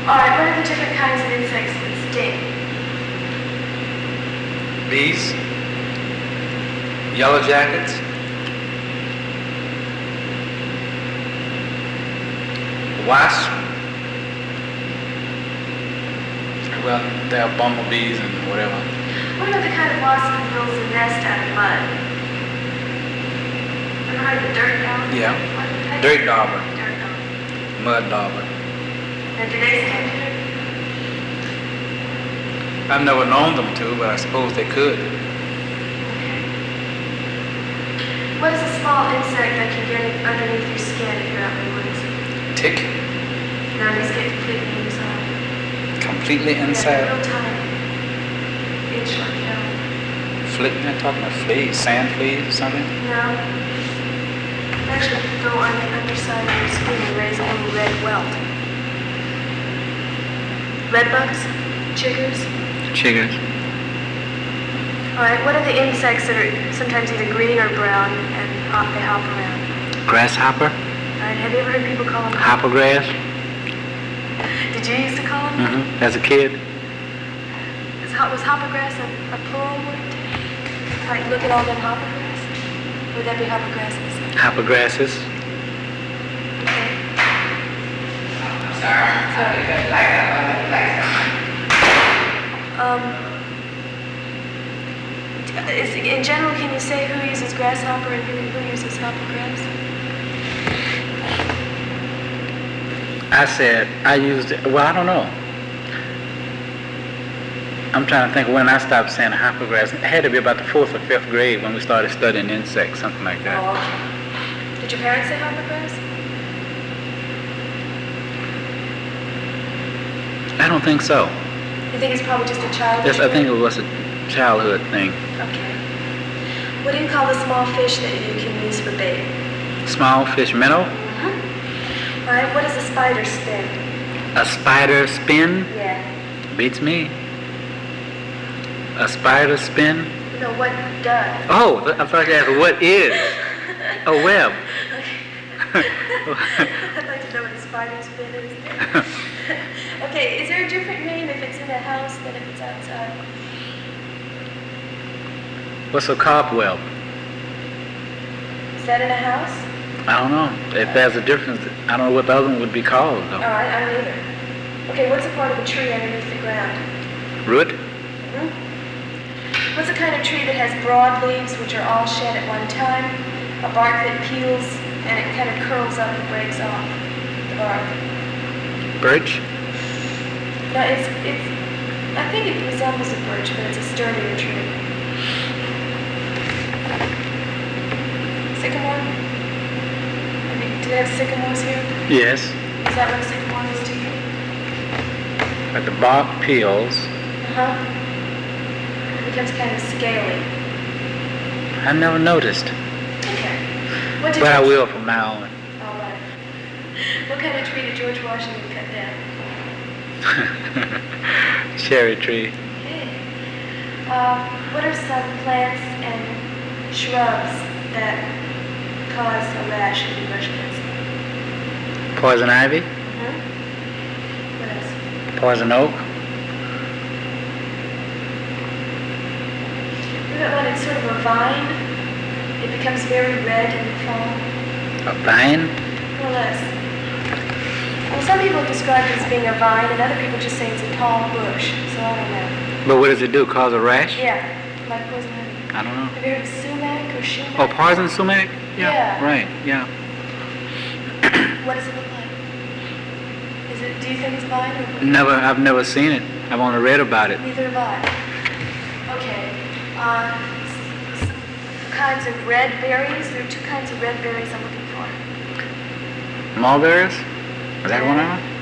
Alright, what are the different kinds of insects that sting? Bees, yellow jackets, wasps. Well, there are bumblebees and whatever. What about the kind of wasp that builds a nest out of mud? Ever heard of the dirt dauber? Yeah. What is that? Dirt dauber, Dirt dauber. mud dauber. Now, do they sting too? I've never known them to, but I suppose they could. Okay. What is a small insect that can get underneath your skin if you're out in the woods? Tick, Now, these get completely inside. completely Yeah, inside. real tiny. Inch like hell. They're talking about fleas, sand fleas or something. No. Actually, go on the underside of your skin and raise a little red welt. Red bugs? Chiggers? Chiggers. Alright, what are the insects that are sometimes either green or brown and they hop around? Grasshopper, Alright, have you ever heard people call them? hoppergrass. Did you used to call them? As a kid. Was hoppergrass a plural word? Alright, look at all them hoppergrass. Would that be hoppergrasses? Hoppergrasses. Okay. In general, can you say who uses grasshopper and who uses hoppergrass? I said, I used it, well, I don't know. I'm trying to think when I stopped saying hoppergrass. It had to be about the 4th or 5th grade when we started studying insects, something like that. Oh, okay. Did your parents say hoppergrass? I don't think so. You think it's probably just a childhood Yes, I think it thing? was a childhood thing. Okay. What do you call the small fish that you can use for bait? Small fish minnow, Alright, what is a spider spin? a spider spin, Yeah. beats me. A spider spin. No, what does? Oh, I thought you asked what is a web. I'd like to know what a spider spin is. Okay, is there a different name if it's in a house than if it's outside? What's a cobweb? Is that in a house? I don't know. If there's a difference, I don't know what the other one would be called Oh, though. I don't either. Okay, what's a part of a tree underneath the ground? Root, What's a kind of tree that has broad leaves which are all shed at one time? A bark that peels and it kind of curls up and breaks off the bark. birch, No, I think it resembles a birch, but it's a sturdier tree. Sycamore? Do they have sycamores here? yes. Is that what a sycamore is to you? But the bark peels. Uh-huh. It becomes kind of scaly. I never noticed, Okay. What did but I George- will from now on. All right. What kind of tree did George Washington cut down? Cherry tree, Okay. What are some plants and shrubs that cause a rash if you brush against them? poison ivy, What else? poison oak, You got one, it's sort of a vine. It becomes very red in the fall. a vine, More or less. Well, some people describe it as being a vine, and other people just say it's a tall bush. So I don't know. but what does it do? Cause a rash? Yeah, like poison ivy. I don't know. Have you heard of sumac or shumac? Oh, poison sumac? Yeah. Right, yeah. What does it look like? Do you think it's vine or? I've never seen it. I've only read about it. Neither have I. Okay. Some kinds of red berries. There are two kinds of red berries I'm looking for. Mulberries? Is that one of them?